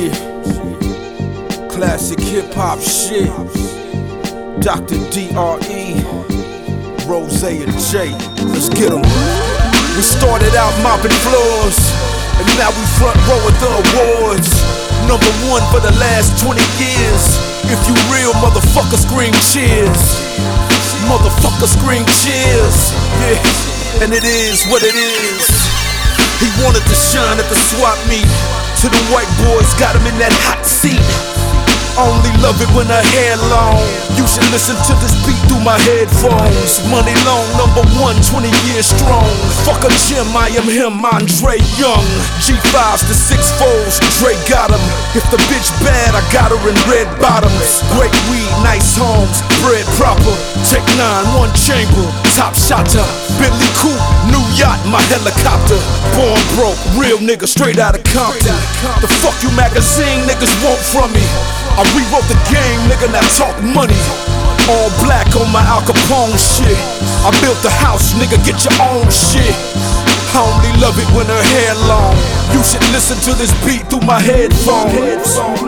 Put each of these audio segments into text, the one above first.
Classic hip hop shit. Dr. D.R.E., Rose and J. Let's get 'em. We started out mopping floors, and now we front row at the awards. #1 for the last 20 years. If you real, motherfucker, scream cheers. Motherfucker, scream cheers. Yeah, and it is what it is. He wanted to shine at the swap meet. To the white boys, got him in that hot seat. Only love it when her hair long. You should listen to this beat through my headphones. Money long, #1, 20 years strong. Fuck a gym, I am him, Andre Young. G5s to 6-4s, Dre got him. If the bitch bad, I got her in red bottoms. Great weed, nice homes, bread proper. Take 9, 1 chamber, top shotter. Bentley coupe, new yacht, my helicopter. Born broke, real nigga, straight out of Compton. The fuck you magazine niggas want from me? I rewrote the game, nigga, now talk money. All black on my Al Capone shit. I built the house, nigga, get your own shit. I only love it when her hair long. You should listen to this beat through my headphones.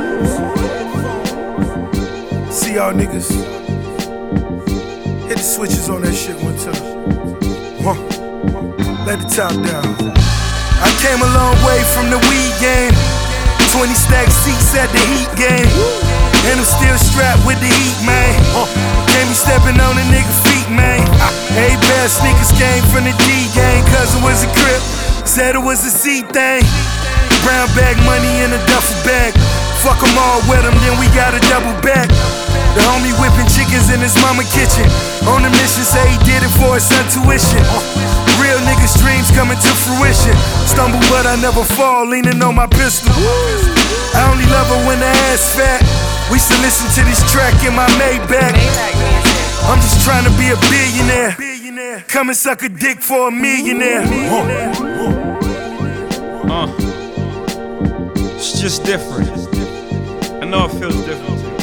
See y'all niggas. Hit the switches on that shit one time. Let the top down. I came a long way from the weed game. 20 stack seats at the Heat game. And I'm still strapped with the heat, man. Can't be stepping on a nigga feet, man. Every pair of sneakers came from the D gang. Cousin was a crip, said it was a C thing. Brown bag money in a duffel bag. Fuck them all with them, then we got a double back. The homie whipping chickens in his mama kitchen. On a mission, say he did it for his son tuition. Real niggas' dreams coming to fruition. Stumble but I never fall, leaning on my pistol. I only love her when the ass fat. We should listen to this track in my Maybach. I'm just trying to be a billionaire. Come and suck a dick for a millionaire. It's just different. I know it feels different too.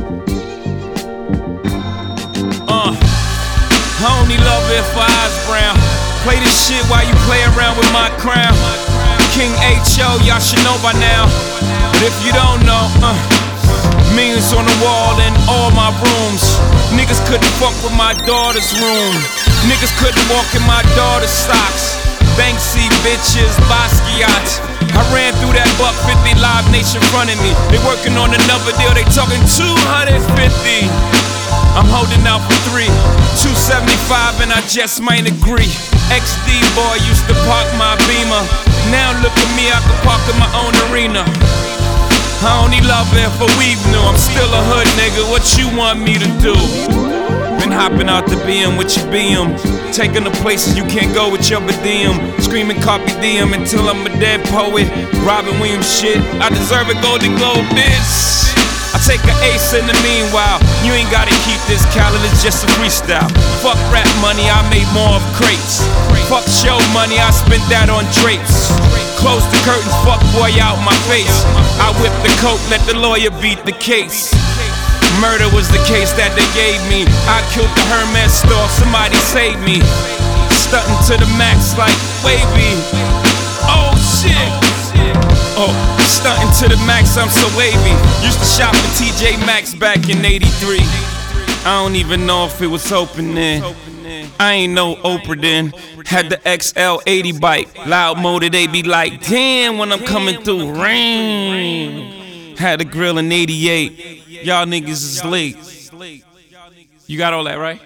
I only love it for eyes brown. Play this shit while you play around with my crown. King H.O., y'all should know by now. But if you don't know, millions on the wall in all my rooms. Niggas couldn't fuck with my daughter's room. Niggas couldn't walk in my daughter's socks. Banksy bitches, Basquiat. I ran through that $150 Live Nation fronting me. They working on another deal, they talking 250. I'm holding out for 3, 275 and I just might agree. XD boy used to park my Beamer. Now look at me, I can park in my own arena. I only love it for weave new. I'm still a hood nigga, what you want me to do? Been hopping out the BM with your BM. Taking the places you can't go with your BDM. Screaming copy DM until I'm a dead poet. Robin Williams shit, I deserve a Golden Globe, bitch. I take an ace in the meanwhile. You ain't gotta keep this calendar, it's just a freestyle. Fuck rap money, I made more of crates. Fuck show money, I spent that on drapes. Close the curtains, fuck boy out my face. I whip the coat, let the lawyer beat the case. Murder was the case that they gave me. I killed the Hermes store, somebody saved me. Stunting to the max like wavy. Oh shit. Oh, stunting to the max, I'm so wavy. Used to shop at TJ Maxx back in '83. I don't even know if it was open then. I ain't no Oprah then. Had the XL80 bike. Loud motor, they be like, damn when I'm coming through. Rain. Had a grill in '88. Y'all niggas is late. You got all that, right?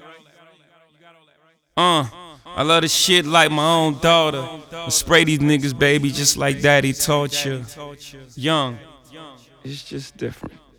I love this shit like my own daughter. I spray these niggas, baby, just like daddy taught you. Young. It's just different.